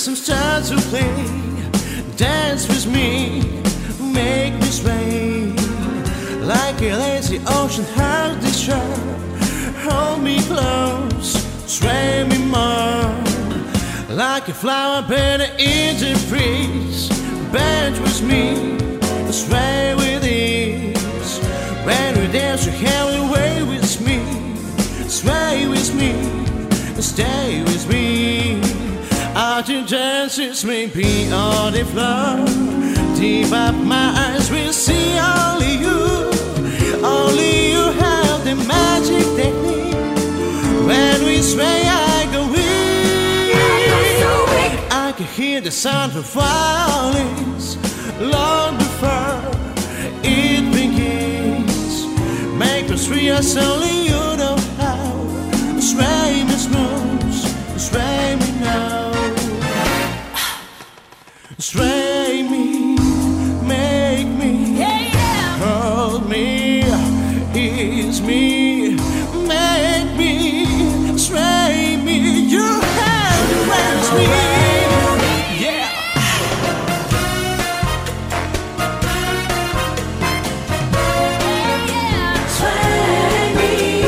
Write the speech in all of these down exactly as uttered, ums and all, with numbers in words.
rhythm starts to play. Dance with me, make me sway like a lazy ocean heart this shore. Hold me close, sway me more like a flower bending in the breeze. Bend with me, sway with ease. When we dance, you have a way with me. Sway with me, stay with me. Our two dances may be on the floor. Deep up my eyes will see only you. Only you have the magic technique. When we sway, I go weak. I can hear the sound of violins long before it begins. Make us free as only you know how. Sway me smooth, sway me now. Sway me, make me, hold me, ease me, make me, sway me. You have to raise me, yeah. Sway me.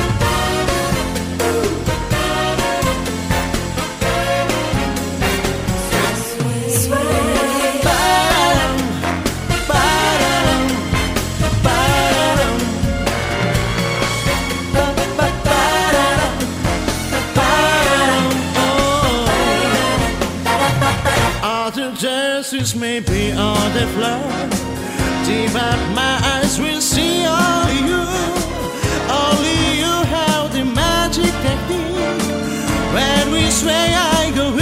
The dances may be on the floor. Deep up my eyes will see only you. Only you have the magic technique. When we sway, I go